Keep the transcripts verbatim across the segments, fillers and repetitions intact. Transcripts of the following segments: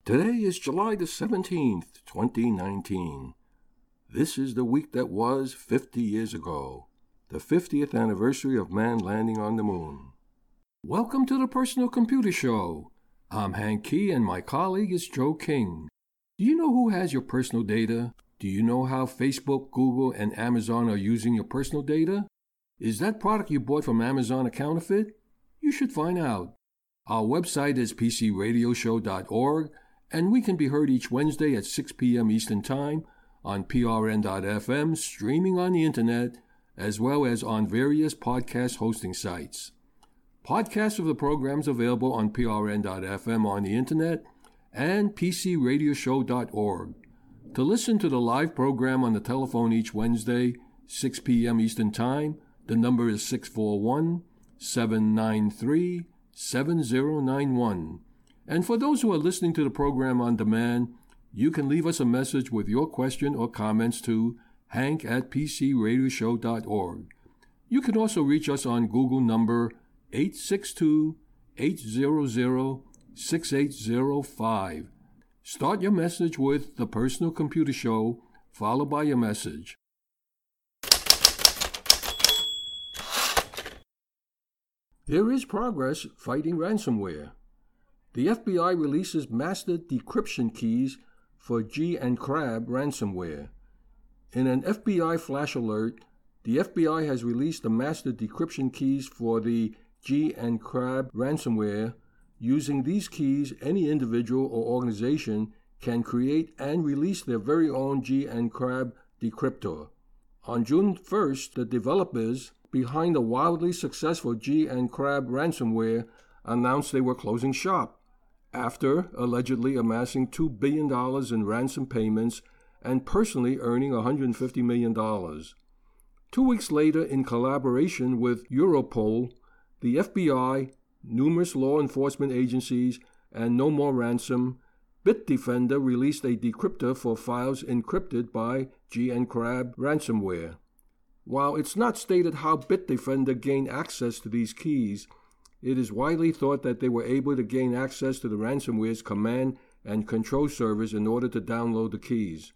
Today is July the seventeenth, twenty nineteen. This is the week that was fifty years ago, the fiftieth anniversary of man landing on the moon. Welcome to the Personal Computer Show. I'm Hank Key and my colleague is Joe King. Do you know who has your personal data? Do you know how Facebook, Google, and Amazon are using your personal data? Is that product you bought from Amazon a counterfeit? You should find out. Our website is p c radio show dot org, and we can be heard each Wednesday at six p.m. Eastern Time on p r n dot f m, streaming on the Internet, as well as on various podcast hosting sites. Podcasts of the programs available on p r n dot f m on the Internet and p c radio show dot org. To listen to the live program on the telephone each Wednesday, six p.m. Eastern Time, the number is six four one, seven nine three, seven zero nine one. And for those who are listening to the program on demand, you can leave us a message with your question or comments to hank at p c radio show dot org. You can also reach us on Google number eight six two, eight zero zero, six eight zero five. Start your message with The Personal Computer Show, followed by your message. There is progress fighting ransomware. The F B I releases master decryption keys for G-Encrypt ransomware. In an F B I flash alert, the F B I has released the master decryption keys for the G-Encrypt ransomware. Using these keys, any individual or organization can create and release their very own G-Encrypt decryptor. On June first, the developers behind the wildly successful G-Encrypt ransomware announced they were closing shop after allegedly amassing two billion dollars in ransom payments and personally earning one hundred fifty million dollars. Two weeks later, in collaboration with Europol, the F B I, numerous law enforcement agencies, and No More Ransom, Bitdefender released a decryptor for files encrypted by G-Encrypt ransomware. While it's not stated how Bitdefender gained access to these keys, it is widely thought that they were able to gain access to the ransomware's command and control servers in order to download the keys.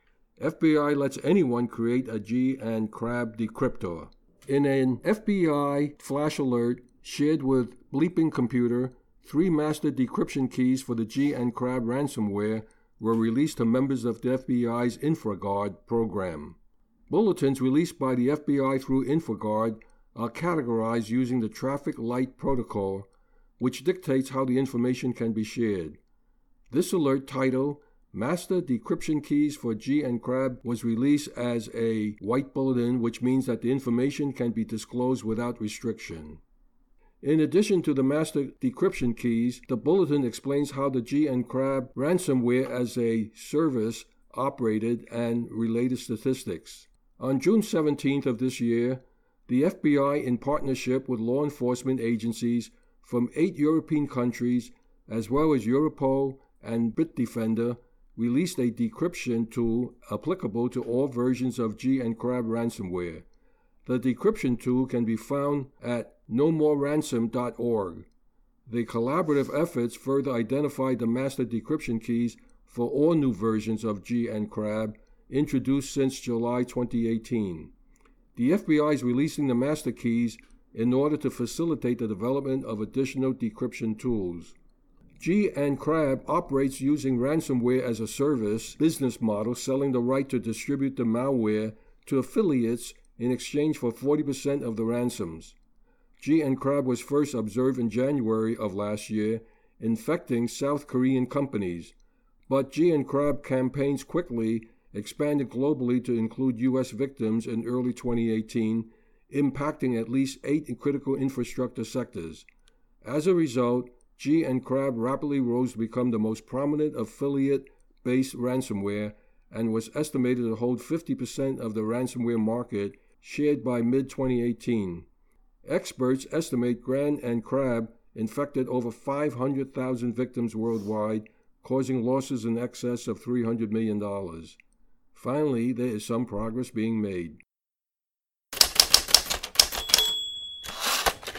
F B I lets anyone create a G-Encrypt decryptor. In an F B I flash alert shared with Bleeping Computer, three master decryption keys for the G-Encrypt ransomware were released to members of the F B I's InfraGard program. Bulletins released by the F B I through InfraGard are categorized using the Traffic Light Protocol, which dictates how the information can be shared. This alert title, Master Decryption Keys for G-Encrypt, was released as a white bulletin, which means that the information can be disclosed without restriction. In addition to the master decryption keys, the bulletin explains how the G-Encrypt ransomware as a service operated and related statistics. On June seventeenth of this year, the F B I, in partnership with law enforcement agencies from eight European countries, as well as Europol and Bitdefender, released a decryption tool applicable to all versions of G-Encrypt ransomware. The decryption tool can be found at no more ransom dot org. The collaborative efforts further identified the master decryption keys for all new versions of G-Encrypt introduced since July twenty eighteen. The F B I is releasing the master keys in order to facilitate the development of additional decryption tools. G-Encrypt operates using ransomware as a service business model, selling the right to distribute the malware to affiliates in exchange for forty percent of the ransoms. G-Encrypt was first observed in January of last year, infecting South Korean companies, but G-Encrypt campaigns quickly expanded globally to include U S victims in early twenty eighteen, impacting at least eight critical infrastructure sectors. As a result, G-Encrypt rapidly rose to become the most prominent affiliate-based ransomware and was estimated to hold fifty percent of the ransomware market shared by mid twenty eighteen. Experts estimate G-Encrypt infected over five hundred thousand victims worldwide, causing losses in excess of three hundred million dollars. Finally, there is some progress being made.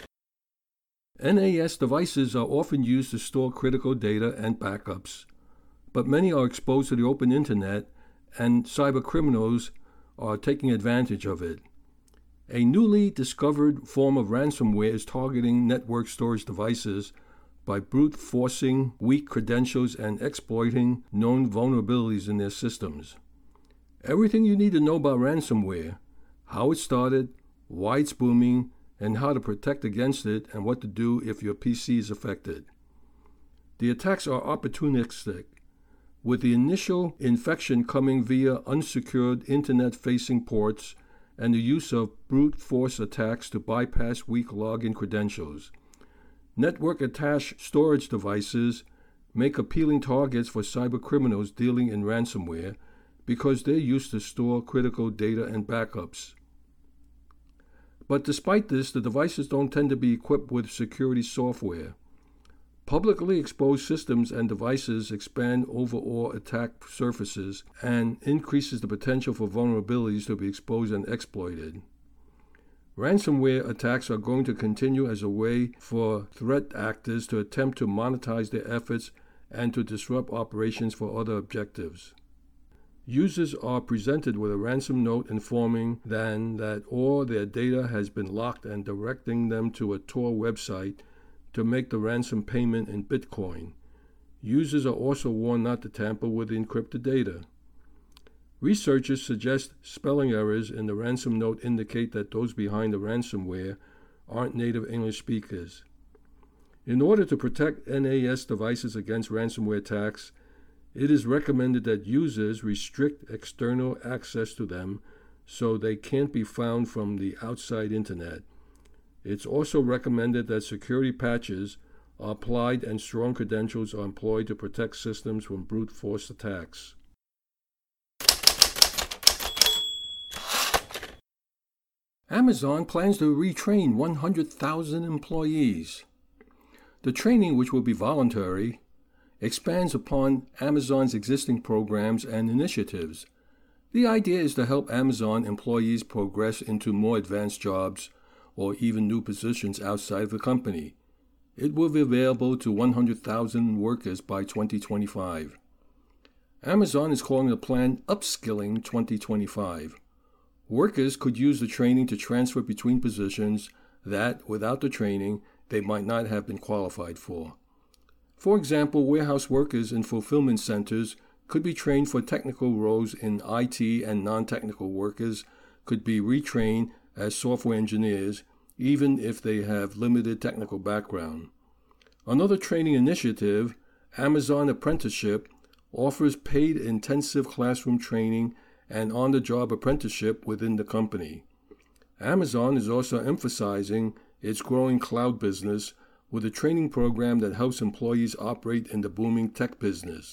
N A S devices are often used to store critical data and backups. but many are exposed to the open internet, and cyber criminals are taking advantage of it. A newly discovered form of ransomware is targeting network storage devices by brute forcing weak credentials and exploiting known vulnerabilities in their systems. Everything you need to know about ransomware, how it started, why it's booming, and how to protect against it, and what to do if your P C is affected. The attacks are opportunistic, with the initial infection coming via unsecured internet-facing ports and the use of brute force attacks to bypass weak login credentials. Network-attached storage devices make appealing targets for cyber criminals dealing in ransomware because they're used to store critical data and backups. But despite this, the devices don't tend to be equipped with security software. Publicly exposed systems and devices expand overall attack surfaces and increases the potential for vulnerabilities to be exposed and exploited. Ransomware attacks are going to continue as a way for threat actors to attempt to monetize their efforts and to disrupt operations for other objectives. Users are presented with a ransom note informing them that all their data has been locked and directing them to a Tor website to make the ransom payment in Bitcoin. Users are also warned not to tamper with the encrypted data. Researchers suggest spelling errors in the ransom note indicate that those behind the ransomware aren't native English speakers. In order to protect N A S devices against ransomware attacks, it is recommended that users restrict external access to them so they can't be found from the outside internet. It's also recommended that security patches are applied and strong credentials are employed to protect systems from brute force attacks. Amazon plans to retrain one hundred thousand employees. The training, which will be voluntary, expands upon Amazon's existing programs and initiatives. The idea is to help Amazon employees progress into more advanced jobs or even new positions outside of the company. It will be available to one hundred thousand workers by twenty twenty-five. Amazon is calling the plan Upskilling twenty twenty-five. Workers could use the training to transfer between positions that, without the training, they might not have been qualified for. For example, warehouse workers in fulfillment centers could be trained for technical roles in I T, and non-technical workers could be retrained as software engineers, even if they have limited technical background. Another training initiative, Amazon Apprenticeship, offers paid intensive classroom training and on-the-job apprenticeship within the company. Amazon is also emphasizing its growing cloud business with a training program that helps employees operate in the booming tech business.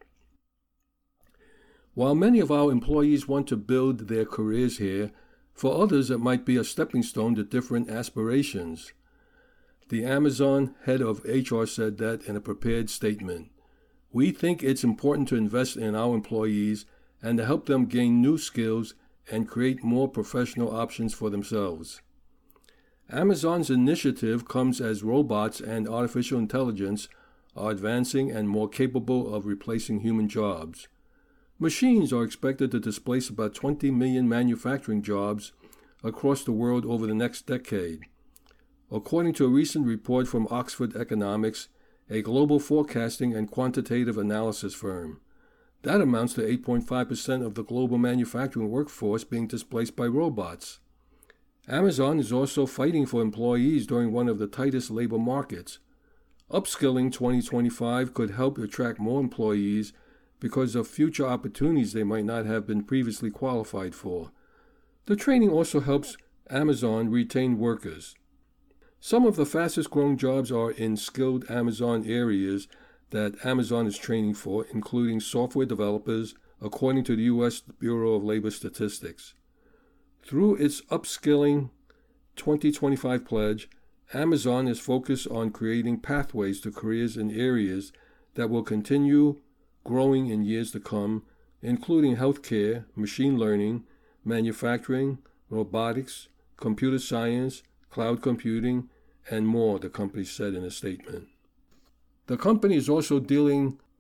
While many of our employees want to build their careers here, for others it might be a stepping stone to different aspirations. The Amazon head of H R said that in a prepared statement. We think it's important to invest in our employees and to help them gain new skills and create more professional options for themselves. Amazon's initiative comes as robots and artificial intelligence are advancing and more capable of replacing human jobs. Machines are expected to displace about twenty million manufacturing jobs across the world over the next decade. According to a recent report from Oxford Economics, a global forecasting and quantitative analysis firm. That amounts to eight point five percent of the global manufacturing workforce being displaced by robots. Amazon is also fighting for employees during one of the tightest labor markets. Upskilling twenty twenty-five could help attract more employees because of future opportunities they might not have been previously qualified for. The training also helps Amazon retain workers. Some of the fastest growing jobs are in skilled Amazon areas that Amazon is training for, including software developers, according to the U S Bureau of Labor Statistics. Through its Upskilling twenty twenty-five pledge, Amazon is focused on creating pathways to careers in areas that will continue growing in years to come, including healthcare, machine learning, manufacturing, robotics, computer science, cloud computing, and more, the company said in a statement. The company is also dealing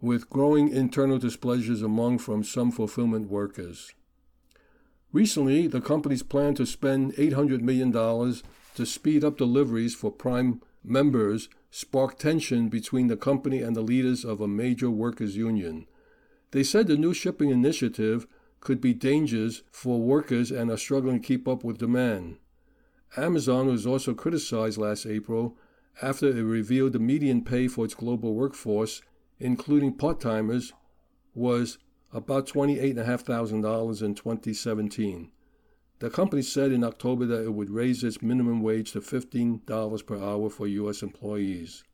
with growing internal displeasures among from some fulfillment workers. Recently, the company's plan to spend eight hundred million dollars to speed up deliveries for Prime members sparked tension between the company and the leaders of a major workers' union. They said the new shipping initiative could be dangerous for workers and are struggling to keep up with demand. Amazon was also criticized last April after it revealed the median pay for its global workforce, including part-timers, was about twenty-eight thousand five hundred dollars in twenty seventeen. The company said in October that it would raise its minimum wage to fifteen dollars per hour for U S employees.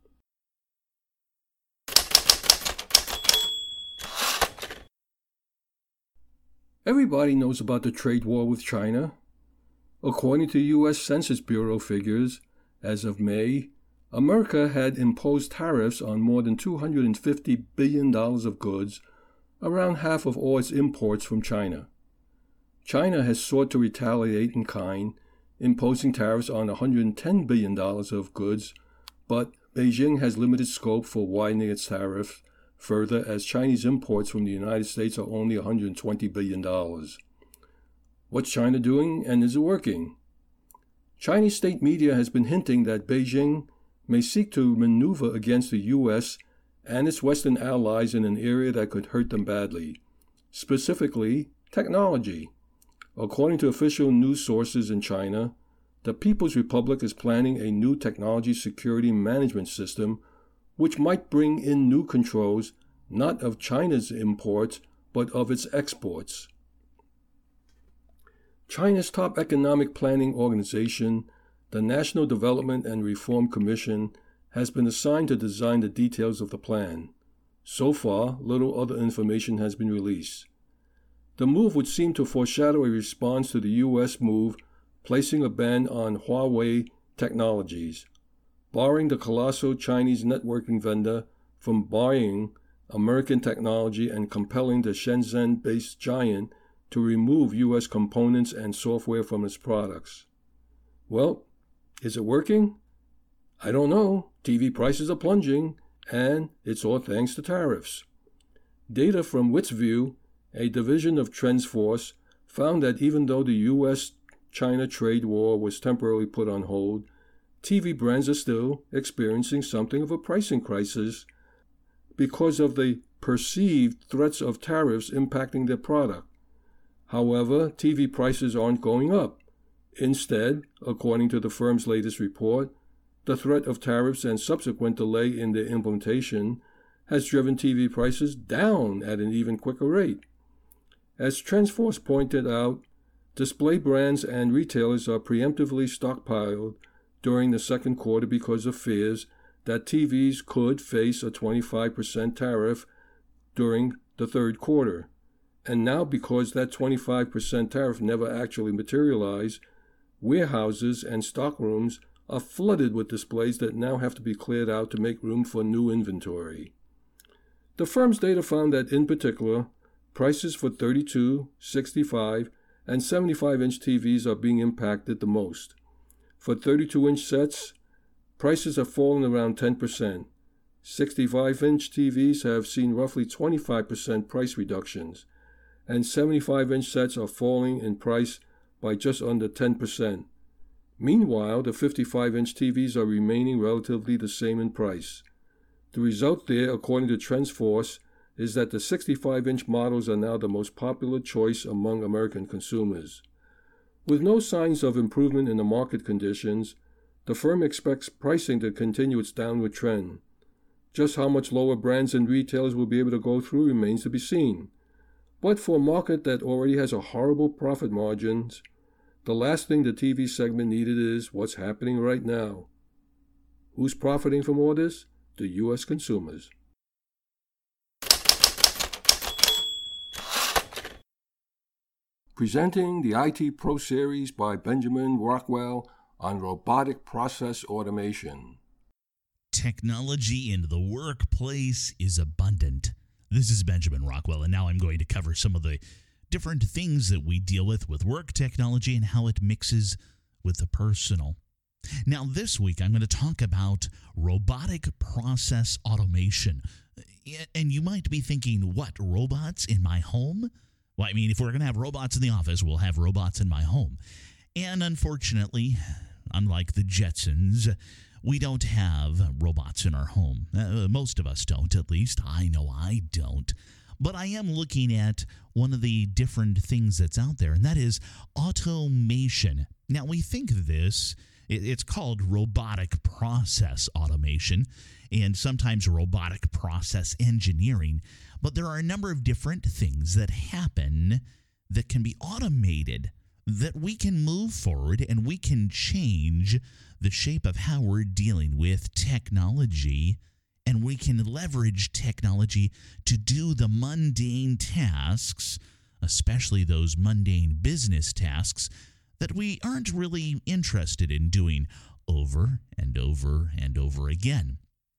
Everybody knows about the trade war with China. According to U S Census Bureau figures, as of May, America had imposed tariffs on more than two hundred fifty billion dollars of goods, around half of all its imports from China. China has sought to retaliate in kind, imposing tariffs on one hundred ten billion dollars of goods, but Beijing has limited scope for widening its tariffs further, as Chinese imports from the United States are only one hundred twenty billion dollars. What's China doing, and is it working? Chinese state media has been hinting that Beijing may seek to maneuver against the U S and its Western allies in an area that could hurt them badly, specifically technology. According to official news sources in China, the People's Republic is planning a new technology security management system which might bring in new controls not of China's imports but of its exports. China's top economic planning organization, the National Development and Reform Commission, has been assigned to design the details of the plan. So far, little other information has been released. The move would seem to foreshadow a response to the U S move placing a ban on Huawei technologies, barring the colossal Chinese networking vendor from buying American technology and compelling the Shenzhen-based giant to remove U S components and software from its products. Well, is it working? I don't know. T V prices are plunging, and it's all thanks to tariffs. Data from WitsView, a division of TrendForce, found that even though the U S China trade war was temporarily put on hold, T V brands are still experiencing something of a pricing crisis because of the perceived threats of tariffs impacting their product. However, T V prices aren't going up. Instead, according to the firm's latest report, the threat of tariffs and subsequent delay in their implementation has driven T V prices down at an even quicker rate. As TrendForce pointed out, display brands and retailers are preemptively stockpiled during the second quarter because of fears that T Vs could face a twenty-five percent tariff during the third quarter. And now, because that twenty-five percent tariff never actually materialized, warehouses and stockrooms are flooded with displays that now have to be cleared out to make room for new inventory. The firm's data found that, in particular, prices for thirty-two, sixty-five, and seventy-five inch T Vs are being impacted the most. For thirty-two inch sets, prices have fallen around ten percent. sixty-five inch T Vs have seen roughly twenty-five percent price reductions, and seventy-five inch sets are falling in price by just under ten percent. Meanwhile, the fifty-five inch T Vs are remaining relatively the same in price. The result there, according to TrendForce, is that the sixty-five inch models are now the most popular choice among American consumers. With no signs of improvement in the market conditions, the firm expects pricing to continue its downward trend. Just how much lower brands and retailers will be able to go through remains to be seen. But for a market that already has a horrible profit margins, the last thing the T V segment needed is what's happening right now. Who's profiting from all this? The U S consumers. Presenting the I T Pro Series by Benjamin Rockwell on robotic process automation. Technology in the workplace is abundant. This is Benjamin Rockwell, and now I'm going to cover some of the different things that we deal with with work technology and how it mixes with the personal. Now, this week, I'm going to talk about robotic process automation. And you might be thinking, what, robots in my home? Well, I mean, if we're going to have robots in the office, we'll have robots in my home. And unfortunately, unlike the Jetsons, we don't have robots in our home. Uh, most of us don't, at least. I know I don't. But I am looking at one of the different things that's out there, and that is automation. Now, we think of this, it's called robotic process automation, and sometimes robotic process engineering. But there are a number of different things that happen that can be automated, that we can move forward and we can change the shape of how we're dealing with technology, and we can leverage technology to do the mundane tasks, especially those mundane business tasks that we aren't really interested in doing over and over and over again.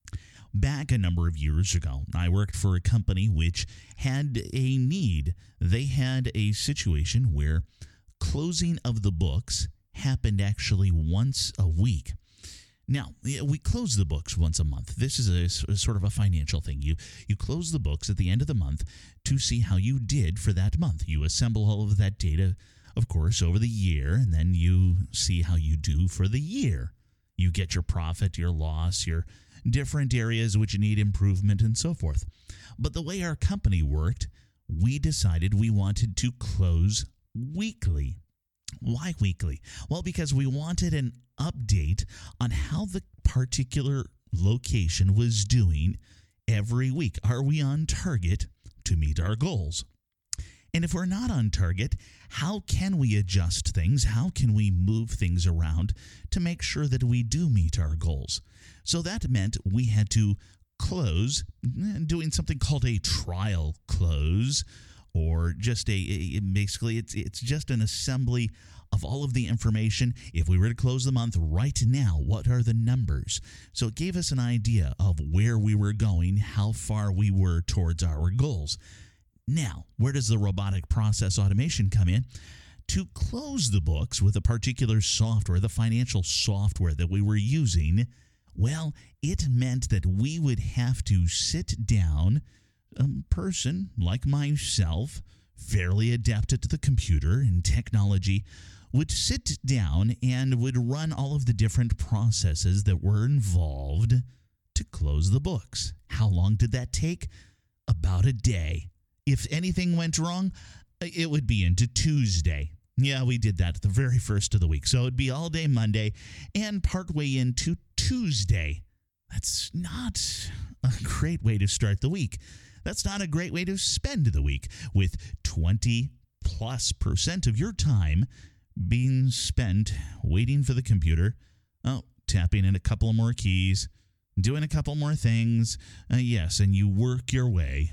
Back a number of years ago, I worked for a company which had a need. They had a situation where closing of the books happened actually once a week. Now, we close the books once a month. This is a, a sort of a financial thing. You you close the books at the end of the month to see how you did for that month. You assemble all of that data, of course, over the year, and then you see how you do for the year. You get your profit, your loss, your different areas which need improvement, and so forth. But the way our company worked, we decided we wanted to close weekly. Why weekly? Well, because we wanted an update on how the particular location was doing every week. Are we on target to meet our goals? And if we're not on target, how can we adjust things? How can we move things around to make sure that we do meet our goals? So that meant we had to close, doing something called a trial close, or just a, a basically it's it's just an assembly of all of the information. If we were to close the month right now, what are the numbers? So it gave us an idea of where we were going, how far we were towards our goals. Now, where does the robotic process automation come in? To close the books with a particular software, the financial software that we were using, well, it meant that we would have to sit down, a person like myself, fairly adept at the computer and technology, would sit down and would run all of the different processes that were involved to close the books. How long did that take? About a day. If anything went wrong, it would be into Tuesday. Yeah, we did that the very first of the week. So it would be all day Monday and partway into Tuesday. That's not a great way to start the week. That's not a great way to spend the week, with twenty plus percent of your time being spent waiting for the computer, oh, tapping in a couple more keys, doing a couple more things. Uh, yes, and you work your way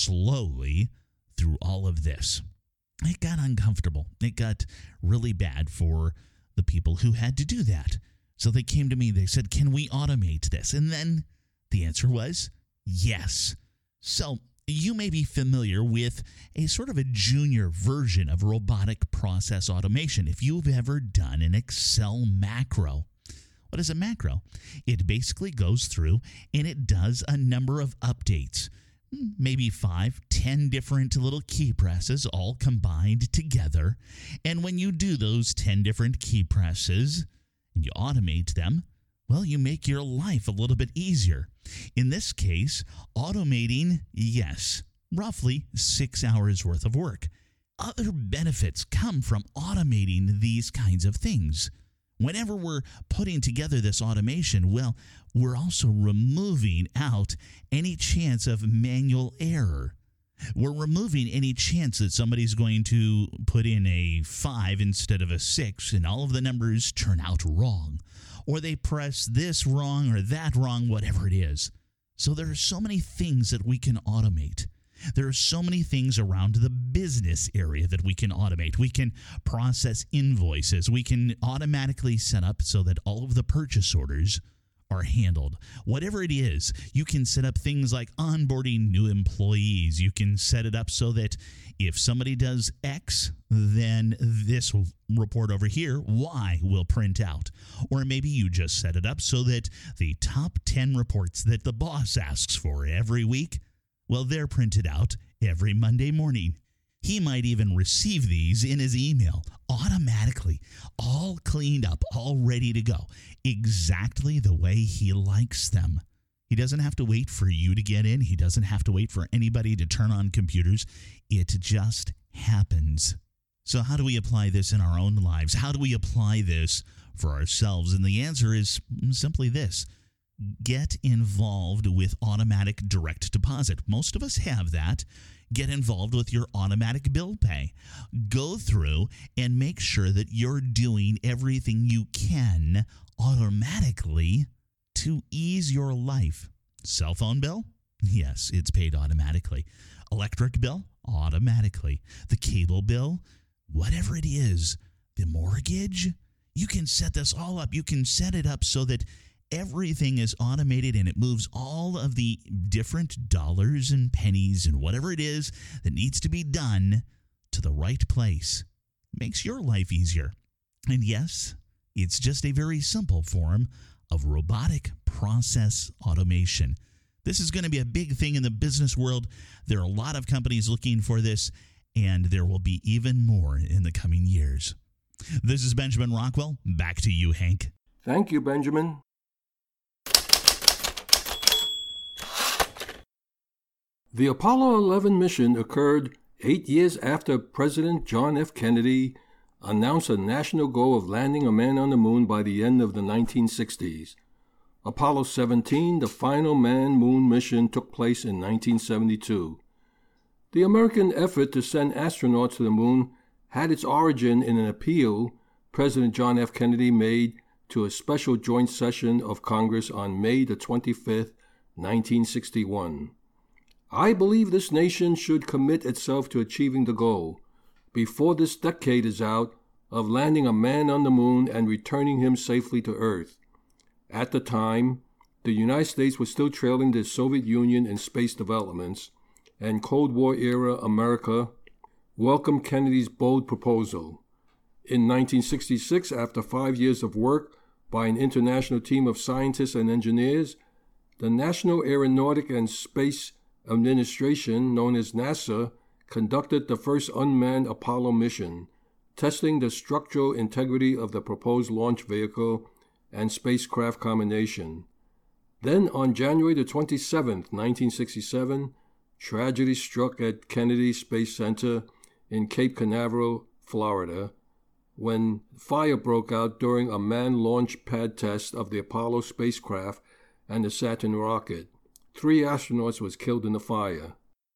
slowly through all of this. It got uncomfortable. It got really bad for the people who had to do that. So they came to me, they said, can we automate this? And then the answer was yes. So you may be familiar with a sort of a junior version of robotic process automation if you've ever done an Excel macro. What is a macro? It basically goes through and it does a number of updates, maybe five, ten different little key presses all combined together. And when you do those ten different key presses and you automate them, well, you make your life a little bit easier. In this case, automating, yes, roughly six hours worth of work. Other benefits come from automating these kinds of things. Whenever we're putting together this automation, well, we're also removing out any chance of manual error. We're removing any chance that somebody's going to put in a five instead of a six and all of the numbers turn out wrong. Or they press this wrong or that wrong, whatever it is. So there are so many things that we can automate. There are so many things around the business area that we can automate. We can process invoices. We can automatically set up so that all of the purchase orders are handled. Whatever it is, you can set up things like onboarding new employees. You can set it up so that if somebody does X, then this report over here, Y, will print out. Or maybe you just set it up so that the top ten reports that the boss asks for every week, well, they're printed out every Monday morning. He might even receive these in his email automatically, all cleaned up, all ready to go, exactly the way he likes them. He doesn't have to wait for you to get in. He doesn't have to wait for anybody to turn on computers. It just happens. So how do we apply this in our own lives? How do we apply this for ourselves? And the answer is simply this. Get involved with automatic direct deposit. Most of us have that. Get involved with your automatic bill pay. Go through and make sure that you're doing everything you can automatically to ease your life. Cell phone bill? Yes, it's paid automatically. Electric bill? Automatically. The cable bill? Whatever it is. The mortgage? You can set this all up. You can set it up so that everything is automated and it moves all of the different dollars and pennies and whatever it is that needs to be done to the right place. It makes your life easier. And yes, it's just a very simple form of robotic process automation. This is going to be a big thing in the business world. There are a lot of companies looking for this, and there will be even more in the coming years. This is Benjamin Rockwell. Back to you, Hank. Thank you, Benjamin. The Apollo eleven mission occurred eight years after President John F. Kennedy announced a national goal of landing a man on the moon by the end of the nineteen sixties. Apollo seventeen, the final man-moon mission, took place in nineteen seventy-two. The American effort to send astronauts to the moon had its origin in an appeal President John F. Kennedy made to a special joint session of Congress on May the twenty-fifth, nineteen sixty-one. I believe this nation should commit itself to achieving the goal, before this decade is out, of landing a man on the moon and returning him safely to Earth. At the time, the United States was still trailing the Soviet Union in space developments, and Cold War-era America welcomed Kennedy's bold proposal. In nineteen sixty-six, after five years of work by an international team of scientists and engineers, the National Aeronautic and Space Administration, known as NASA, conducted the first unmanned Apollo mission, testing the structural integrity of the proposed launch vehicle and spacecraft combination. Then, on January the twenty-seventh, nineteen sixty-seven, tragedy struck at Kennedy Space Center in Cape Canaveral, Florida, when fire broke out during a manned launch pad test of the Apollo spacecraft and the Saturn rocket. Three astronauts was killed in the fire.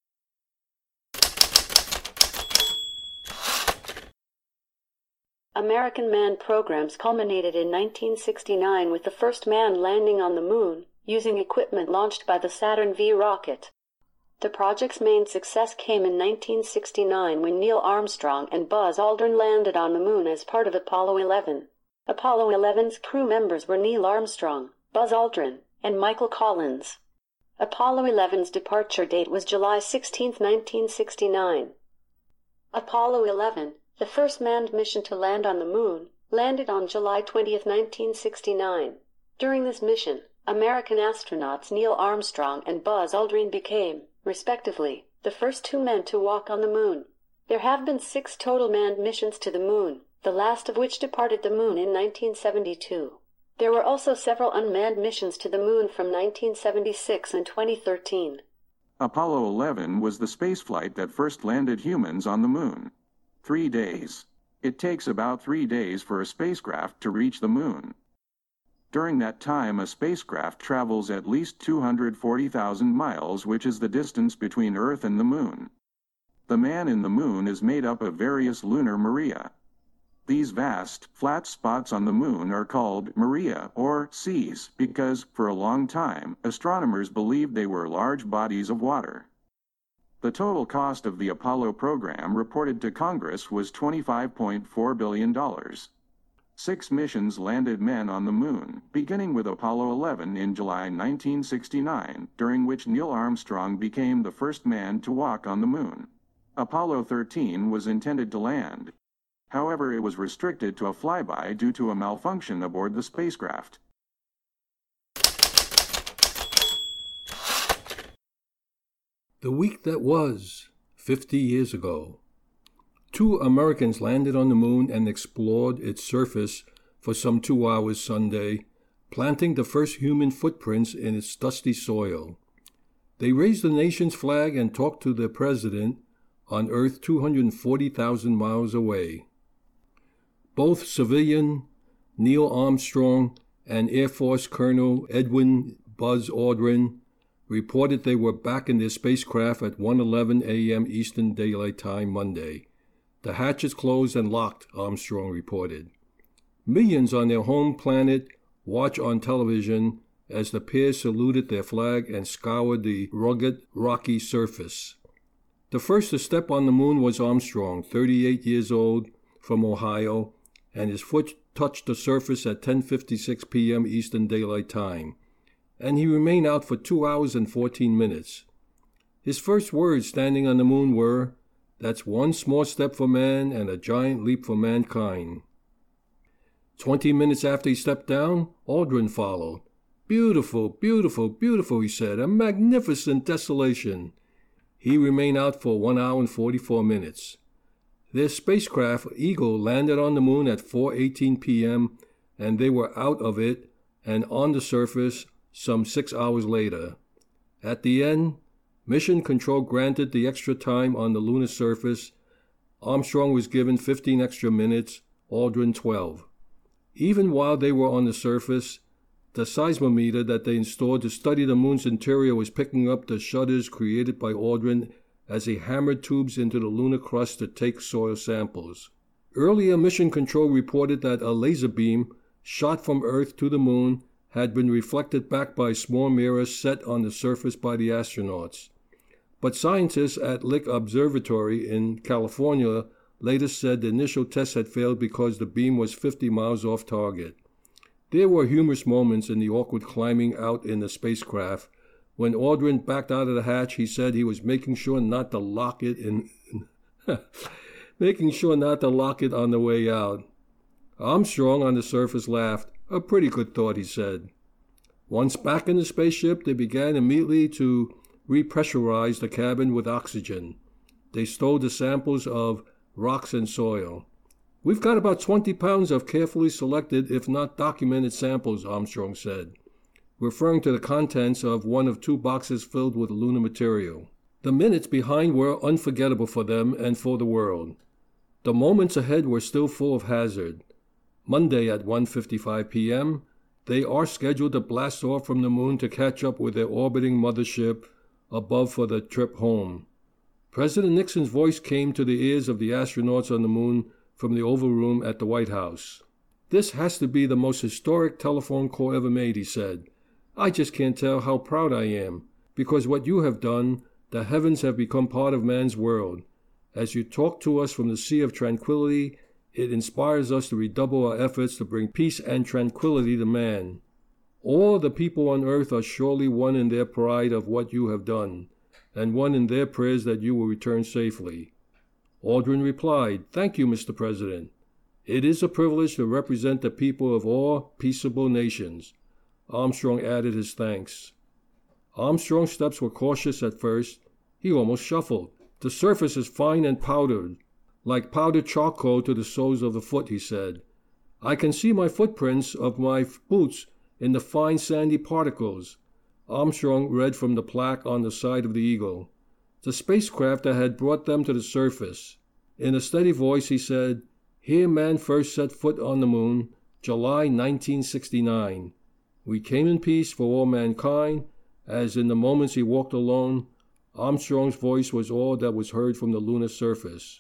American manned programs culminated in nineteen sixty-nine with the first man landing on the moon, using equipment launched by the Saturn V rocket. The project's main success came in nineteen sixty-nine when Neil Armstrong and Buzz Aldrin landed on the moon as part of Apollo eleven. Apollo eleven's crew members were Neil Armstrong, Buzz Aldrin, and Michael Collins. Apollo eleven's departure date was July sixteenth, nineteen sixty-nine. Apollo eleven, the first manned mission to land on the moon, landed on July twentieth, nineteen sixty-nine. During this mission, American astronauts Neil Armstrong and Buzz Aldrin became, respectively, the first two men to walk on the moon. There have been six total manned missions to the moon, the last of which departed the moon in nineteen seventy-two. There were also several unmanned missions to the moon from nineteen seventy-six and twenty thirteen. Apollo eleven was the spaceflight that first landed humans on the moon. Three days. It takes about three days for a spacecraft to reach the moon. During that time, a spacecraft travels at least two hundred forty thousand miles, which is the distance between Earth and the moon. The man in the moon is made up of various lunar Maria. These vast, flat spots on the moon are called Maria, or seas, because, for a long time, astronomers believed they were large bodies of water. The total cost of the Apollo program reported to Congress was twenty-five point four billion dollars. Six missions landed men on the moon, beginning with Apollo eleven in July nineteen sixty-nine, during which Neil Armstrong became the first man to walk on the moon. Apollo thirteen was intended to land. However, it was restricted to a flyby due to a malfunction aboard the spacecraft. The week that was, fifty years ago. Two Americans landed on the moon and explored its surface for some two hours Sunday, planting the first human footprints in its dusty soil. They raised the nation's flag and talked to their president on Earth two hundred forty thousand miles away. Both civilian Neil Armstrong and Air Force Colonel Edwin Buzz Aldrin reported they were back in their spacecraft at one eleven a.m. Eastern Daylight Time Monday. The hatches closed and locked, Armstrong reported. Millions on their home planet watched on television as the pair saluted their flag and scoured the rugged, rocky surface. The first to step on the moon was Armstrong, thirty-eight years old, from Ohio, and his foot touched the surface at ten fifty-six p.m. Eastern Daylight Time, and he remained out for two hours and fourteen minutes. His first words standing on the moon were, "That's one small step for man and a giant leap for mankind." Twenty minutes after he stepped down, Aldrin followed. "Beautiful, beautiful, beautiful," he said. "A magnificent desolation." He remained out for one hour and forty-four minutes. Their spacecraft, Eagle, landed on the moon at four eighteen p.m., and they were out of it and on the surface some six hours later. At the end, Mission Control granted the extra time on the lunar surface. Armstrong was given fifteen extra minutes, Aldrin twelve. Even while they were on the surface, the seismometer that they installed to study the moon's interior was picking up the shudders created by Aldrin as he hammered tubes into the lunar crust to take soil samples. Earlier, Mission Control reported that a laser beam shot from Earth to the moon had been reflected back by a small mirror set on the surface by the astronauts. But scientists at Lick Observatory in California later said the initial test had failed because the beam was fifty miles off target. There were humorous moments in the awkward climbing out in the spacecraft. When Aldrin backed out of the hatch, he said he was making sure not to lock it in, making sure not to lock it on the way out. Armstrong on the surface laughed. "A pretty good thought," he said. Once back in the spaceship, they began immediately to repressurize the cabin with oxygen. They stowed the samples of rocks and soil. "We've got about twenty pounds of carefully selected, if not documented, samples," Armstrong said, referring to the contents of one of two boxes filled with lunar material. The minutes behind were unforgettable for them and for the world. The moments ahead were still full of hazard. Monday at one fifty-five p.m., they are scheduled to blast off from the moon to catch up with their orbiting mothership above for the trip home. President Nixon's voice came to the ears of the astronauts on the moon from the Oval Room at the White House. "This has to be the most historic telephone call ever made," he said. "I just can't tell how proud I am, because what you have done, the heavens have become part of man's world. As you talk to us from the Sea of Tranquility, it inspires us to redouble our efforts to bring peace and tranquility to man. All the people on earth are surely one in their pride of what you have done, and one in their prayers that you will return safely." Aldrin replied, "Thank you, Mister President. It is a privilege to represent the people of all peaceable nations." Armstrong added his thanks. Armstrong's steps were cautious at first. He almost shuffled. "The surface is fine and powdered, like powdered charcoal to the soles of the foot," he said. "I can see my footprints of my boots in the fine sandy particles." Armstrong read from the plaque on the side of the Eagle, the spacecraft that had brought them to the surface. In a steady voice, he said, "Here man first set foot on the moon, July nineteen sixty-nine. We came in peace for all mankind, as in the moments he walked alone." Armstrong's voice was all that was heard from the lunar surface.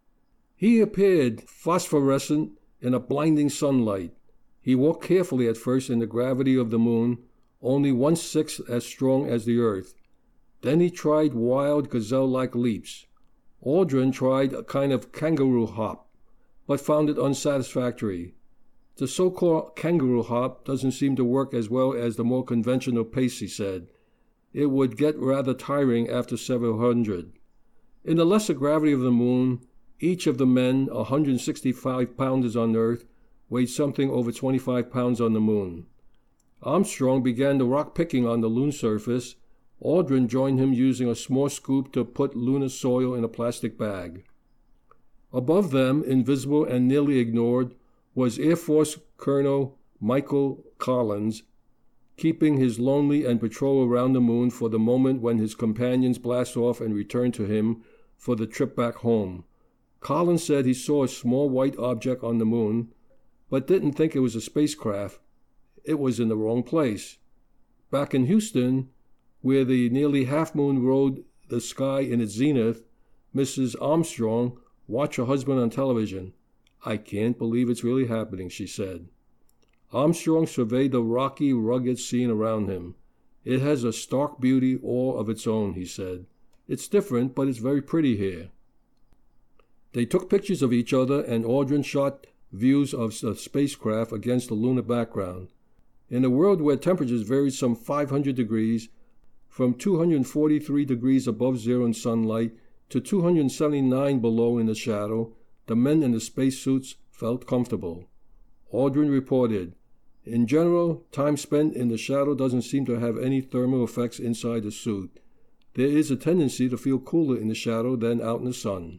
He appeared phosphorescent in a blinding sunlight. He walked carefully at first in the gravity of the moon, only one-sixth as strong as the Earth. Then he tried wild gazelle-like leaps. Aldrin tried a kind of kangaroo hop, but found it unsatisfactory. The so-called kangaroo hop doesn't seem to work as well as the more conventional pace, he said. It would get rather tiring after several hundred. In the lesser gravity of the moon, each of the men, one hundred sixty-five pounders on Earth, weighed something over twenty-five pounds on the moon. Armstrong began the rock picking on the lunar surface. Aldrin joined him using a small scoop to put lunar soil in a plastic bag. Above them, invisible and nearly ignored, was Air Force Colonel Michael Collins, keeping his lonely and patrol around the moon for the moment when his companions blast off and return to him for the trip back home. Collins said he saw a small white object on the moon, but didn't think it was a spacecraft. It was in the wrong place. Back in Houston, where the nearly half-moon rode the sky in its zenith, Missus Armstrong watched her husband on television. "I can't believe it's really happening," she said. Armstrong surveyed the rocky, rugged scene around him. "It has a stark beauty all of its own," he said. "It's different, but it's very pretty here." They took pictures of each other, and Aldrin shot views of the spacecraft against the lunar background. In a world where temperatures varied some five hundred degrees, from two hundred forty-three degrees above zero in sunlight to two hundred seventy-nine below in the shadow, the men in the spacesuits felt comfortable. Aldrin reported, "In general, time spent in the shadow doesn't seem to have any thermal effects inside the suit. There is a tendency to feel cooler in the shadow than out in the sun."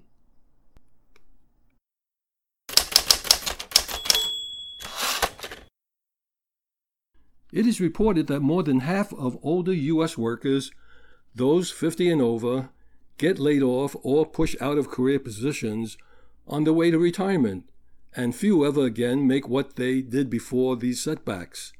It is reported that more than half of older U S workers, those fifty and over, get laid off or pushed out of career positions on the way to retirement, and few ever again make what they did before these setbacks.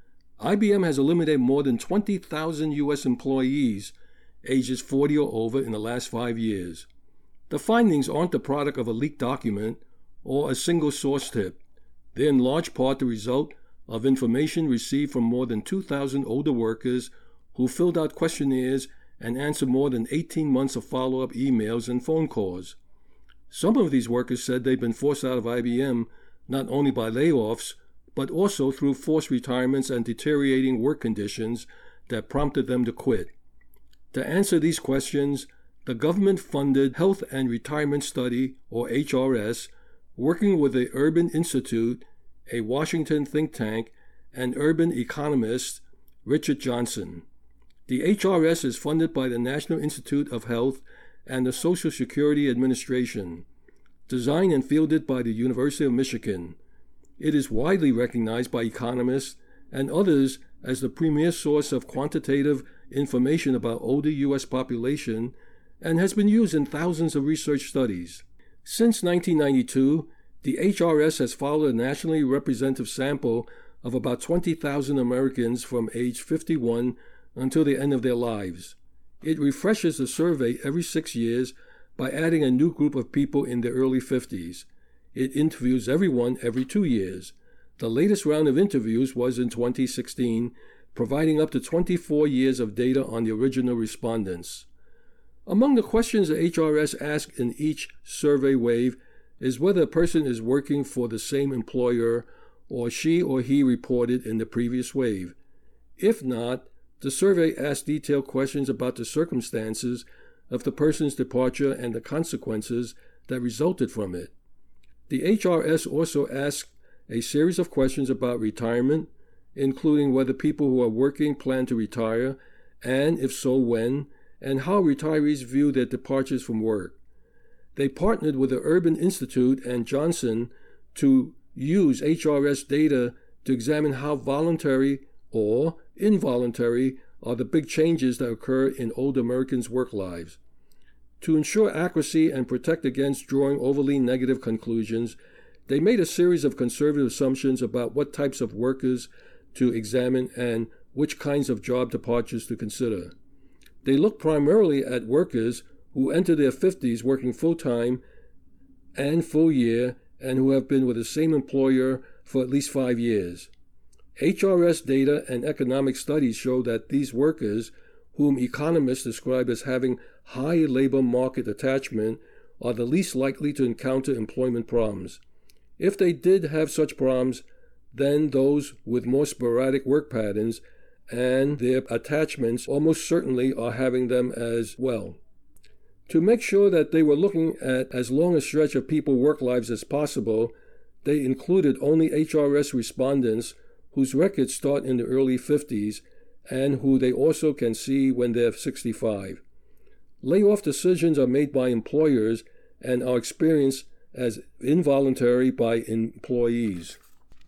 I B M has eliminated more than twenty thousand U S employees ages forty or over in the last five years. The findings aren't the product of a leaked document or a single source tip. They're in large part the result of information received from more than two thousand older workers who filled out questionnaires and answered more than eighteen months of follow-up emails and phone calls. Some of these workers said they'd been forced out of I B M not only by layoffs, but also through forced retirements and deteriorating work conditions that prompted them to quit. To answer these questions, the government-funded Health and Retirement Study, or H R S, working with the Urban Institute, a Washington think tank, and urban economist Richard Johnson. The H R S is funded by the National Institute of Health and the Social Security Administration, designed and fielded by the University of Michigan. It is widely recognized by economists and others as the premier source of quantitative information about older U S population and has been used in thousands of research studies. Since nineteen ninety-two, the H R S has followed a nationally representative sample of about twenty thousand Americans from age fifty-one until the end of their lives. It refreshes the survey every six years by adding a new group of people in their early fifties. It interviews everyone every two years. The latest round of interviews was in twenty sixteen, providing up to twenty-four years of data on the original respondents. Among the questions the H R S asks in each survey wave is whether a person is working for the same employer or she or he reported in the previous wave. If not, the survey asks detailed questions about the circumstances of the person's departure and the consequences that resulted from it. The H R S also asks a series of questions about retirement, including whether people who are working plan to retire, and if so, when, and how retirees view their departures from work. They partnered with the Urban Institute and Johnson to use H R S data to examine how voluntary or involuntary are the big changes that occur in old Americans' work lives. To ensure accuracy and protect against drawing overly negative conclusions, they made a series of conservative assumptions about what types of workers to examine and which kinds of job departures to consider. They looked primarily at workers who enter their fifties working full-time and full year and who have been with the same employer for at least five years. H R S data and economic studies show that these workers, whom economists describe as having high labor market attachment, are the least likely to encounter employment problems. If they did have such problems, than those with more sporadic work patterns, and their attachments almost certainly are having them as well. To make sure that they were looking at as long a stretch of people's work lives as possible, they included only H R S respondents whose records start in the early fifties and who they also can see when they're sixty-five. Layoff decisions are made by employers and are experienced as involuntary by employees.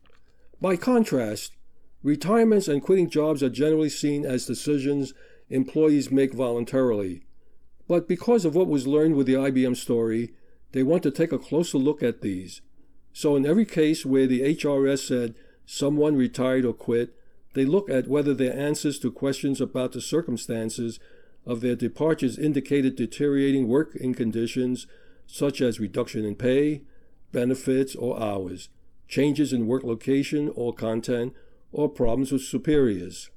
By contrast, retirements and quitting jobs are generally seen as decisions employees make voluntarily. But because of what was learned with the I B M story, they want to take a closer look at these. So in every case where the H R S said someone retired or quit, they look at whether their answers to questions about the circumstances of their departures indicated deteriorating working conditions, such as reduction in pay, benefits, or hours, changes in work location or content, or problems with superiors.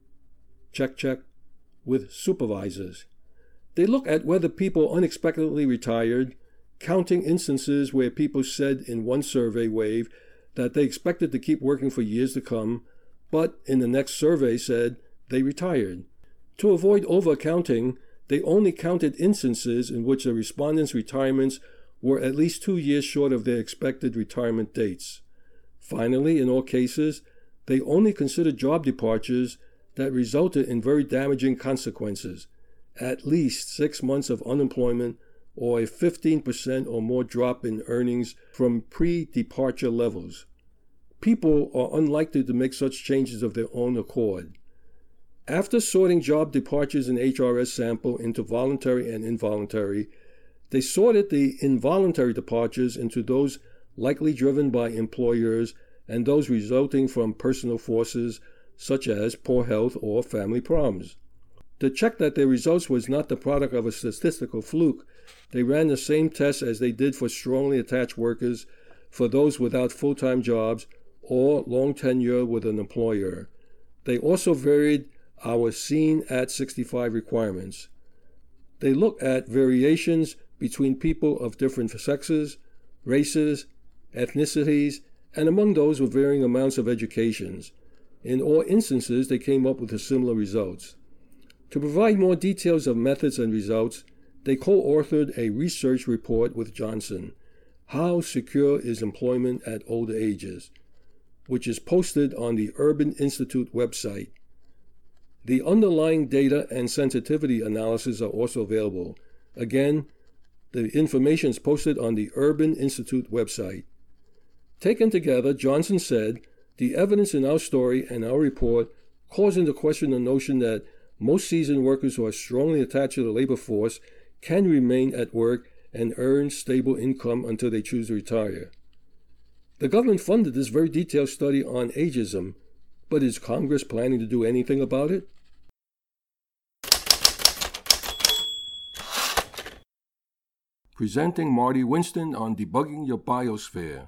Check, check. With supervisors. They look at whether people unexpectedly retired, counting instances where people said in one survey wave that they expected to keep working for years to come, but in the next survey said they retired. To avoid overcounting, they only counted instances in which the respondents' retirements were at least two years short of their expected retirement dates. Finally, in all cases, they only considered job departures that resulted in very damaging consequences, at least six months of unemployment or a fifteen percent or more drop in earnings from pre-departure levels. People are unlikely to make such changes of their own accord. After sorting job departures in H R S sample into voluntary and involuntary, they sorted the involuntary departures into those likely driven by employers and those resulting from personal forces such as poor health or family problems. To check that their results was not the product of a statistical fluke, they ran the same tests as they did for strongly attached workers, for those without full-time jobs, or long tenure with an employer. They also varied our seen at sixty-five requirements. They look at variations between people of different sexes, races, ethnicities, and among those with varying amounts of educations. In all instances, they came up with similar results. To provide more details of methods and results, they co-authored a research report with Johnson, How Secure is Employment at Older Ages, which is posted on the Urban Institute website. The underlying data and sensitivity analysis are also available. Again, the information is posted on the Urban Institute website. Taken together, Johnson said, the evidence in our story and our report calls into question the notion that most seasoned workers who are strongly attached to the labor force can remain at work and earn stable income until they choose to retire. The government funded this very detailed study on ageism, but is Congress planning to do anything about it? Presenting Marty Winston on debugging your biosphere.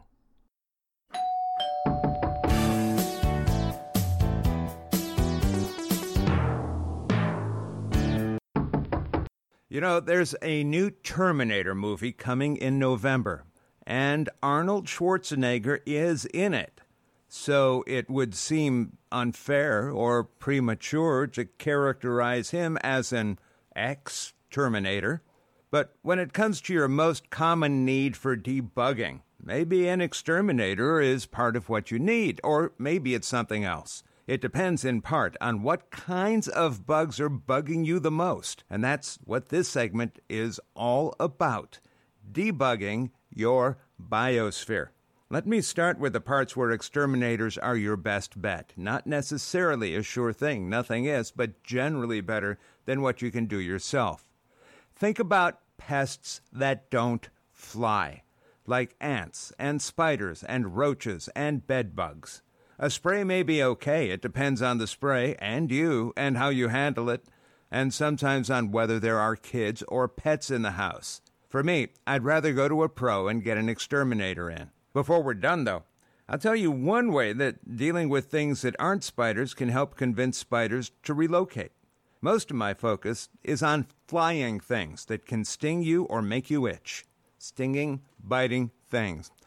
You know, there's a new Terminator movie coming in November, and Arnold Schwarzenegger is in it. So it would seem unfair or premature to characterize him as an ex-Terminator. But when it comes to your most common need for debugging, maybe an exterminator is part of what you need, or maybe it's something else. It depends in part on what kinds of bugs are bugging you the most, and that's what this segment is all about, debugging your biosphere. Let me start with the parts where exterminators are your best bet. Not necessarily a sure thing, nothing is, but generally better than what you can do yourself. Think about pests that don't fly, like ants and spiders and roaches and bed bugs. A spray may be okay. It depends on the spray and you and how you handle it, and sometimes on whether there are kids or pets in the house. For me, I'd rather go to a pro and get an exterminator in. Before we're done, though, I'll tell you one way that dealing with things that aren't spiders can help convince spiders to relocate. Most of my focus is on flying things that can sting you or make you itch. Stinging, biting things.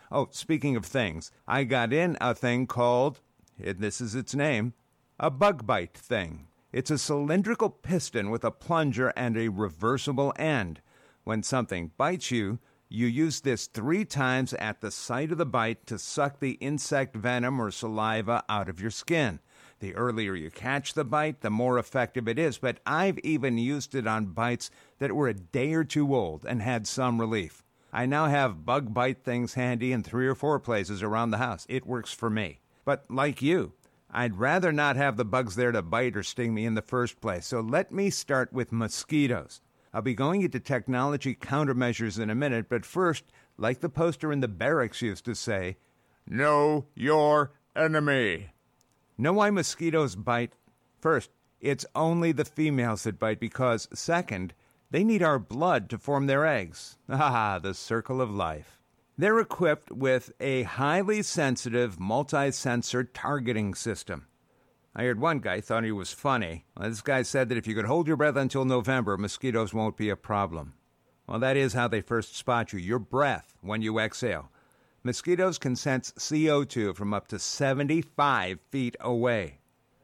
Oh, speaking of things, I got in a thing called, and this is its name, a bug bite thing. It's a cylindrical piston with a plunger and a reversible end. When something bites you, you use this three times at the site of the bite to suck the insect venom or saliva out of your skin. The earlier you catch the bite, the more effective it is, but I've even used it on bites that were a day or two old and had some relief. I now have bug bite things handy in three or four places around the house. It works for me. But like you, I'd rather not have the bugs there to bite or sting me in the first place, so let me start with mosquitoes. I'll be going into technology countermeasures in a minute, but first, like the poster in the barracks used to say, know your enemy. Know why mosquitoes bite? First, it's only the females that bite because, second, they need our blood to form their eggs. Ah, the circle of life. They're equipped with a highly sensitive multi-sensor targeting system. I heard one guy thought he was funny. Well, this guy said that if you could hold your breath until November, mosquitoes won't be a problem. Well, that is how they first spot you, your breath, when you exhale. Mosquitoes can sense C O two from up to seventy-five feet away.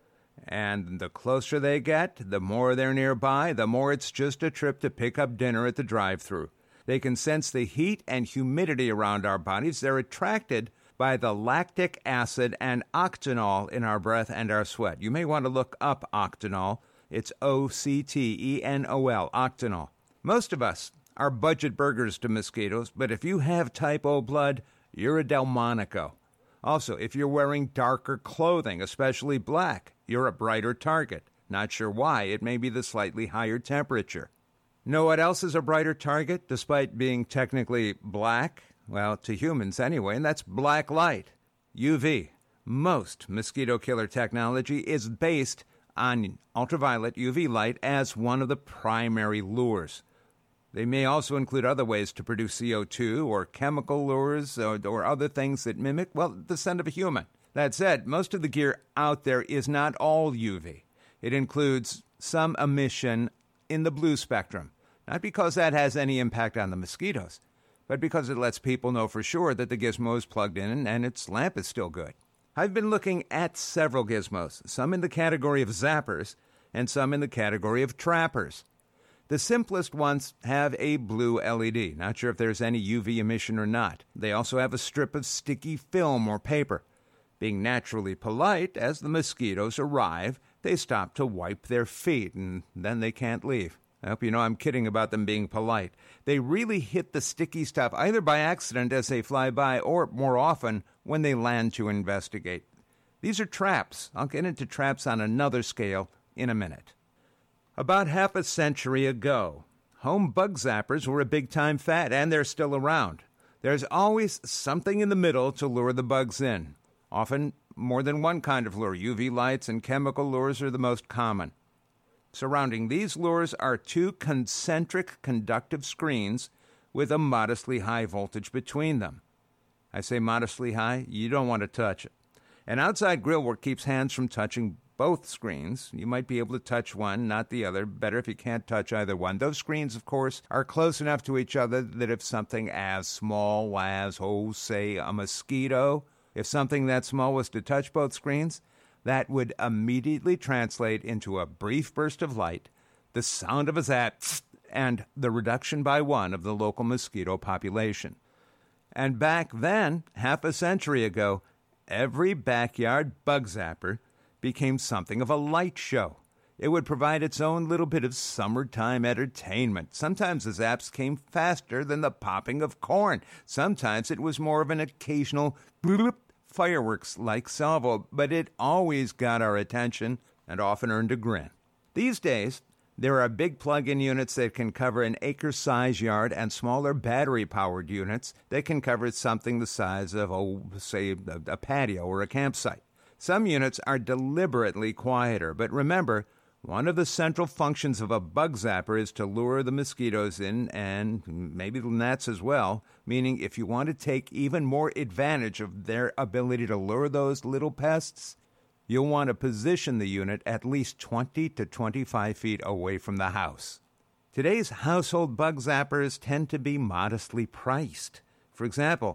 And the closer they get, the more they're nearby, the more it's just a trip to pick up dinner at the drive-thru. They can sense the heat and humidity around our bodies. They're attracted by the lactic acid and octanol in our breath and our sweat. You may want to look up octanol. It's O C T E N O L, octanol. Most of us are budget burgers to mosquitoes, but if you have type O blood, you're a Delmonico. Also, if you're wearing darker clothing, especially black, you're a brighter target. Not sure why. It may be the slightly higher temperature. Know what else is a brighter target, despite being technically black? Well, to humans anyway, and that's black light, U V. Most mosquito killer technology is based on ultraviolet U V light as one of the primary lures. They may also include other ways to produce C O two or chemical lures or, or other things that mimic, well, the scent of a human. That said, most of the gear out there is not all U V. It includes some emission in the blue spectrum, not because that has any impact on the mosquitoes, but because it lets people know for sure that the gizmo is plugged in and its lamp is still good. I've been looking at several gizmos, some in the category of zappers and some in the category of trappers. The simplest ones have a blue L E D. Not sure if there's any U V emission or not. They also have a strip of sticky film or paper. Being naturally polite, as the mosquitoes arrive, they stop to wipe their feet, and then they can't leave. I hope you know I'm kidding about them being polite. They really hit the sticky stuff either by accident as they fly by or, more often, when they land to investigate. These are traps. I'll get into traps on another scale in a minute. About half a century ago, home bug zappers were a big-time fad, and they're still around. There's always something in the middle to lure the bugs in. Often more than one kind of lure. U V lights and chemical lures are the most common. Surrounding these lures are two concentric conductive screens with a modestly high voltage between them. I say modestly high, you don't want to touch it. An outside grillwork keeps hands from touching both screens. You might be able to touch one, not the other. Better if you can't touch either one. Those screens, of course, are close enough to each other that if something as small as, oh, say, a mosquito, if something that small was to touch both screens, that would immediately translate into a brief burst of light, the sound of a zap, and the reduction by one of the local mosquito population. And back then, half a century ago, every backyard bug zapper became something of a light show. It would provide its own little bit of summertime entertainment. Sometimes the zaps came faster than the popping of corn. Sometimes it was more of an occasional bloop, fireworks-like salvo, but it always got our attention and often earned a grin. These days, there are big plug-in units that can cover an acre-size yard and smaller battery-powered units that can cover something the size of, oh, say, a, a patio or a campsite. Some units are deliberately quieter, but remember, one of the central functions of a bug zapper is to lure the mosquitoes in and maybe the gnats as well, meaning if you want to take even more advantage of their ability to lure those little pests, you'll want to position the unit at least twenty to twenty-five feet away from the house. Today's household bug zappers tend to be modestly priced. For example,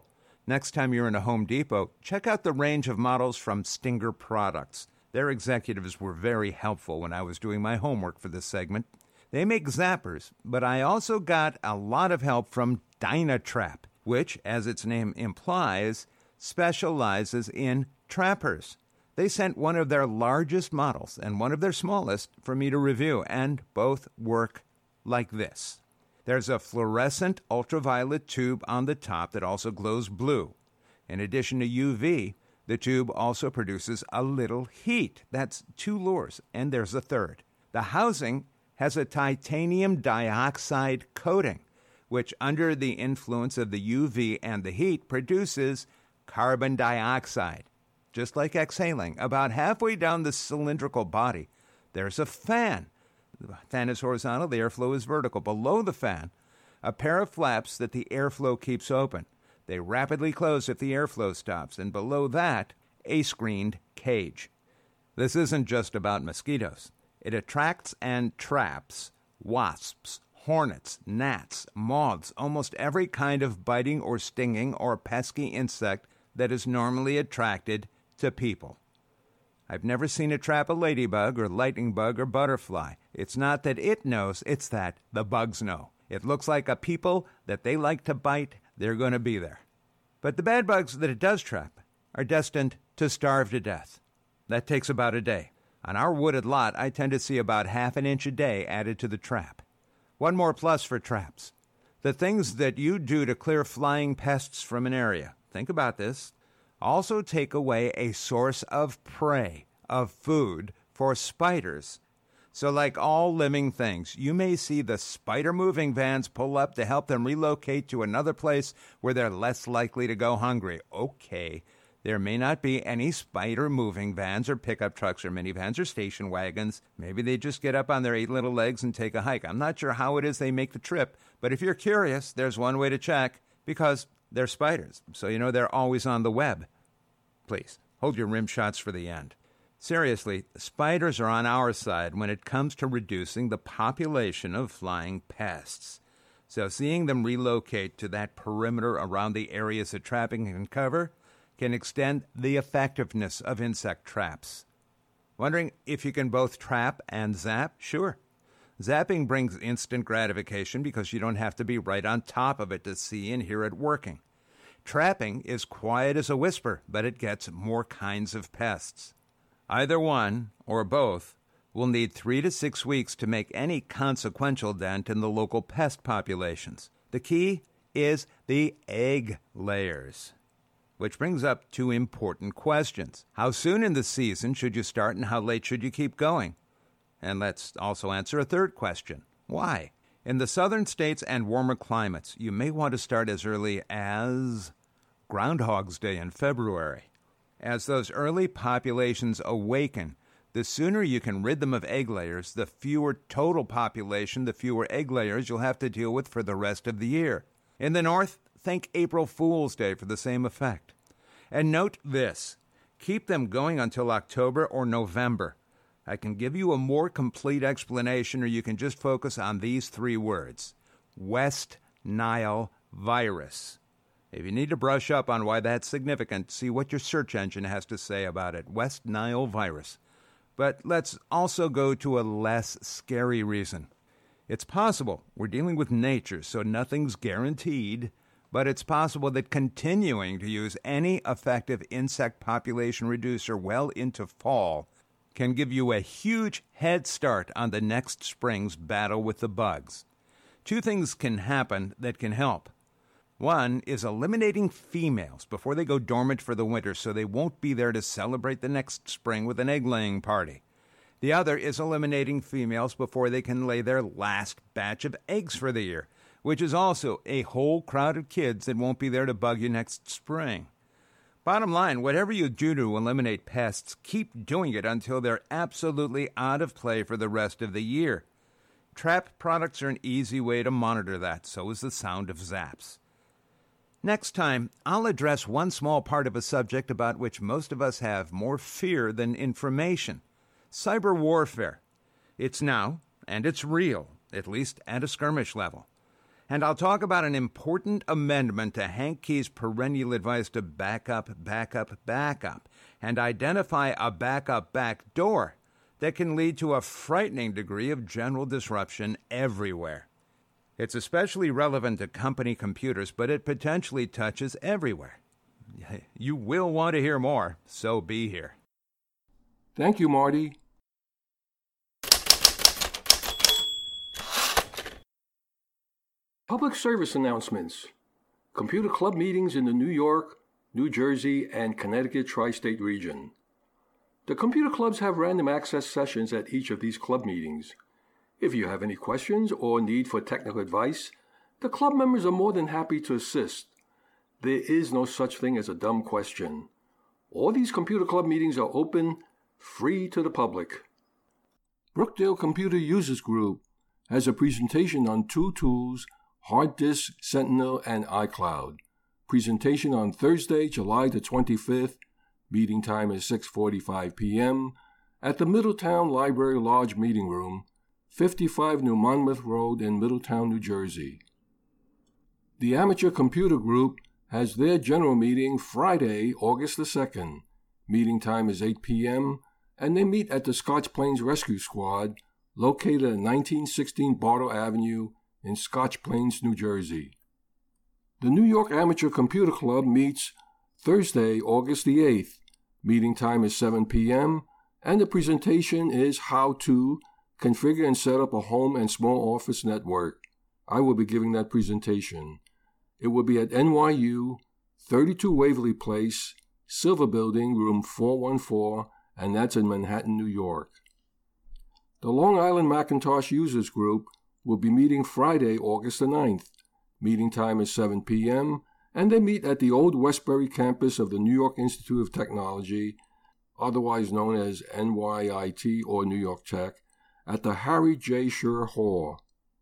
Next time you're in a Home Depot, check out the range of models from Stinger Products. Their executives were very helpful when I was doing my homework for this segment. They make zappers, but I also got a lot of help from Dynatrap, which, as its name implies, specializes in trappers. They sent one of their largest models and one of their smallest for me to review, and both work like this. There's a fluorescent ultraviolet tube on the top that also glows blue. In addition to U V, the tube also produces a little heat. That's two lures, and there's a third. The housing has a titanium dioxide coating, which under the influence of the U V and the heat produces carbon dioxide. Just like exhaling, about halfway down the cylindrical body, there's a fan. The fan is horizontal, the airflow is vertical. Below the fan, a pair of flaps that the airflow keeps open. They rapidly close if the airflow stops, and below that, a screened cage. This isn't just about mosquitoes. It attracts and traps wasps, hornets, gnats, moths, almost every kind of biting or stinging or pesky insect that is normally attracted to people. I've never seen it trap a ladybug or lightning bug or butterfly. It's not that it knows, it's that the bugs know. It looks like a people that they like to bite, they're going to be there. But the bad bugs that it does trap are destined to starve to death. That takes about a day. On our wooded lot, I tend to see about half an inch a day added to the trap. One more plus for traps. The things that you do to clear flying pests from an area, think about this, also take away a source of prey, of food, for spiders. So like all living things, you may see the spider moving vans pull up to help them relocate to another place where they're less likely to go hungry. Okay, there may not be any spider moving vans or pickup trucks or minivans or station wagons. Maybe they just get up on their eight little legs and take a hike. I'm not sure how it is they make the trip, but if you're curious, there's one way to check, because they're spiders, so you know they're always on the web. Please, hold your rim shots for the end. Seriously, spiders are on our side when it comes to reducing the population of flying pests. So seeing them relocate to that perimeter around the areas that trapping can cover can extend the effectiveness of insect traps. Wondering if you can both trap and zap? Sure. Zapping brings instant gratification because you don't have to be right on top of it to see and hear it working. Trapping is quiet as a whisper, but it gets more kinds of pests. Either one, or both, will need three to six weeks to make any consequential dent in the local pest populations. The key is the egg layers. Which brings up two important questions. How soon in the season should you start, and how late should you keep going? And let's also answer a third question. Why? In the southern states and warmer climates, you may want to start as early as Groundhog's Day in February. As those early populations awaken, the sooner you can rid them of egg layers, the fewer total population, the fewer egg layers you'll have to deal with for the rest of the year. In the north, think April Fool's Day for the same effect. And note this, keep them going until October or November. I can give you a more complete explanation, or you can just focus on these three words: West Nile virus. If you need to brush up on why that's significant, see what your search engine has to say about it. West Nile virus. But let's also go to a less scary reason. It's possible we're dealing with nature, so nothing's guaranteed, but it's possible that continuing to use any effective insect population reducer well into fall can give you a huge head start on the next spring's battle with the bugs. Two things can happen that can help. One is eliminating females before they go dormant for the winter so they won't be there to celebrate the next spring with an egg-laying party. The other is eliminating females before they can lay their last batch of eggs for the year, which is also a whole crowd of kids that won't be there to bug you next spring. Bottom line, whatever you do to eliminate pests, keep doing it until they're absolutely out of play for the rest of the year. Trap products are an easy way to monitor that, so is the sound of zaps. Next time, I'll address one small part of a subject about which most of us have more fear than information: cyber warfare. It's now, and it's real, at least at a skirmish level. And I'll talk about an important amendment to Hank Key's perennial advice to back up, back up, back up, and identify a backup back door that can lead to a frightening degree of general disruption everywhere. It's especially relevant to company computers, but it potentially touches everywhere. You will want to hear more, so be here. Thank you, Marty. Public service announcements. Computer club meetings in the New York, New Jersey, and Connecticut tri-state region. The computer clubs have random access sessions at each of these club meetings. If you have any questions or need for technical advice, the club members are more than happy to assist. There is no such thing as a dumb question. All these computer club meetings are open, free to the public. Brookdale Computer Users Group has a presentation on two tools, Hard Disk, Sentinel, and iCloud. Presentation on Thursday, July the twenty-fifth. Meeting time is six forty-five p.m. at the Middletown Library Lodge Meeting Room, fifty-five New Monmouth Road in Middletown, New Jersey. The Amateur Computer Group has their general meeting Friday, August the second. Meeting time is eight p.m., and they meet at the Scotch Plains Rescue Squad, located at nineteen sixteen Bartle Avenue in Scotch Plains, New Jersey. The New York Amateur Computer Club meets Thursday, August the eighth. Meeting time is seven p.m., and the presentation is How to Configure and Set Up a Home and Small Office Network. I will be giving that presentation. It will be at N Y U, thirty-two Waverly Place, Silver Building, room four one four, and that's in Manhattan, New York. The Long Island Macintosh Users Group will be meeting Friday, August the ninth. Meeting time is seven p.m., and they meet at the Old Westbury campus of the New York Institute of Technology, otherwise known as N Y I T or New York Tech, at the Harry J. Scher Hall.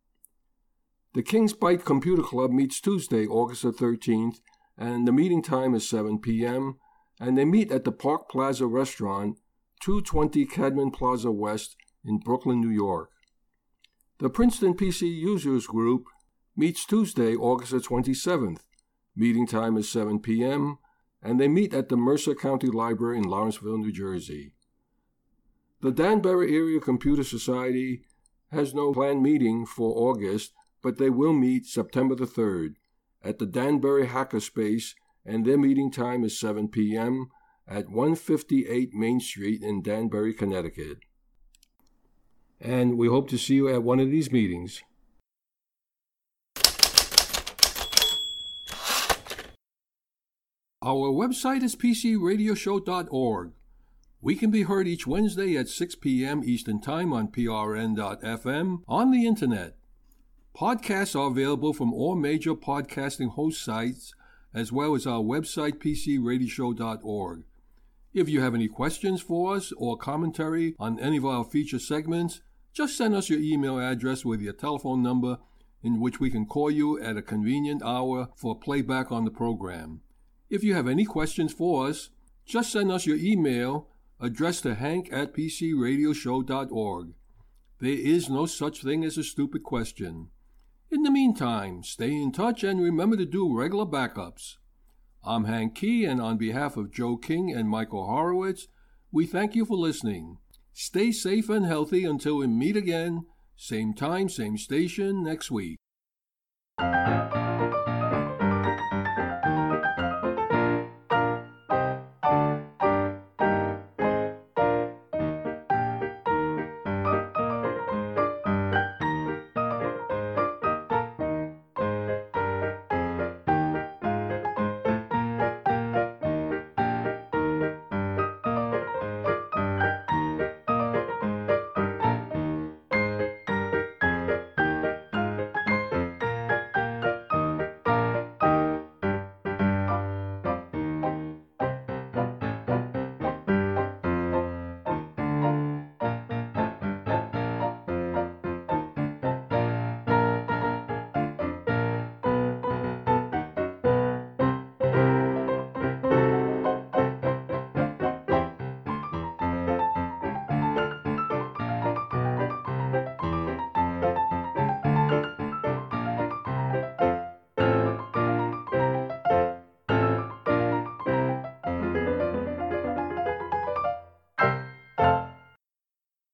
The King's Bite Computer Club meets Tuesday, August the thirteenth, and the meeting time is seven p.m., and they meet at the Park Plaza Restaurant, two twenty Cadman Plaza West in Brooklyn, New York. The Princeton P C Users Group meets Tuesday, August the twenty-seventh. Meeting time is seven p.m., and they meet at the Mercer County Library in Lawrenceville, New Jersey. The Danbury Area Computer Society has no planned meeting for August, but they will meet September the third at the Danbury Hackerspace, and their meeting time is seven p.m. at one fifty-eight Main Street in Danbury, Connecticut. And we hope to see you at one of these meetings. Our website is p c radio show dot org. We can be heard each Wednesday at six p.m. Eastern Time on p r n dot f m on the Internet. Podcasts are available from all major podcasting host sites, as well as our website, p c radio show dot org. If you have any questions for us or commentary on any of our feature segments, just send us your email address with your telephone number, in which we can call you at a convenient hour for playback on the program. If you have any questions for us, just send us your email addressed to hank at p c radio show dot org. There is no such thing as a stupid question. In the meantime, stay in touch and remember to do regular backups. I'm Hank Key, and on behalf of Joe King and Michael Horowitz, we thank you for listening. Stay safe and healthy until we meet again, same time, same station, next week.